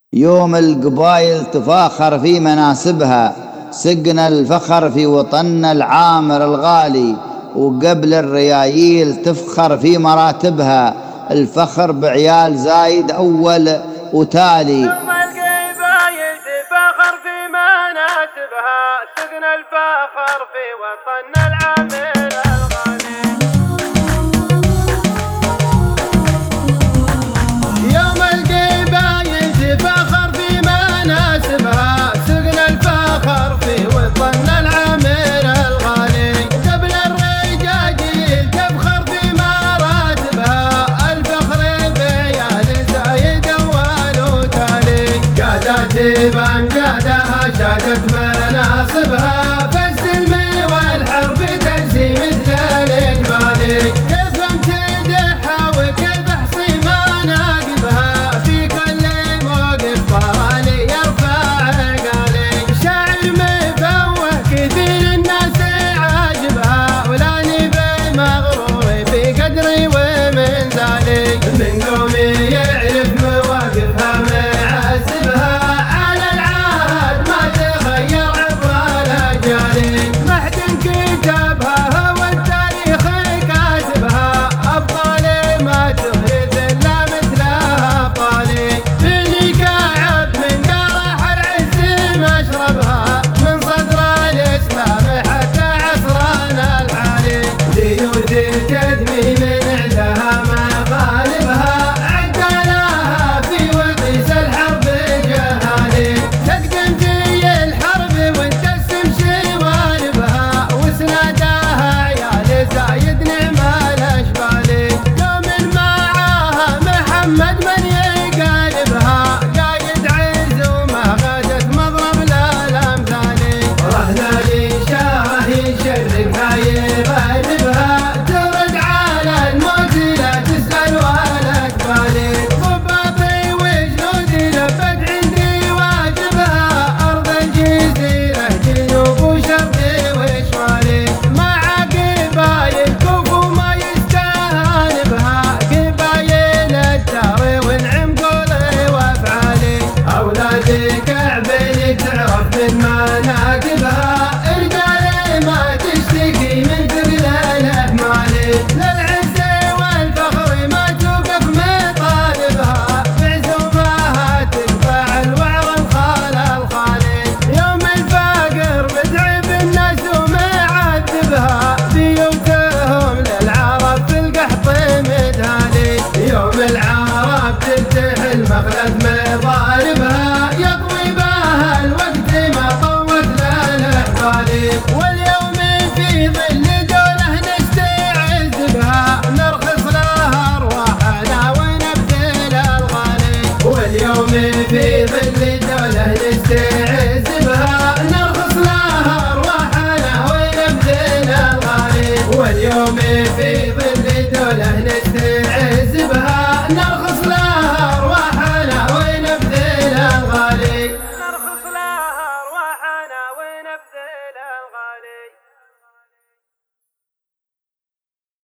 يوم القبايل تفاخر في مناسبها، سقنا الفخر في وطننا العامر الغالي، وقبل الريايل تفخر في مراتبها، الفخر بعيال زايد أول وتالي. يوم القبايل تفاخر في مناسبها، سقنا الفخر في وطننا العامر الغالي. يوم القبايل تفاخر في مناسبها، سقنا الفخر في وطننا العامر الغالي، وقبل الرجاجيل تفخر في مراتبها، الفخر بعيال زايد أول وتالي. قادت بأمجادها شادت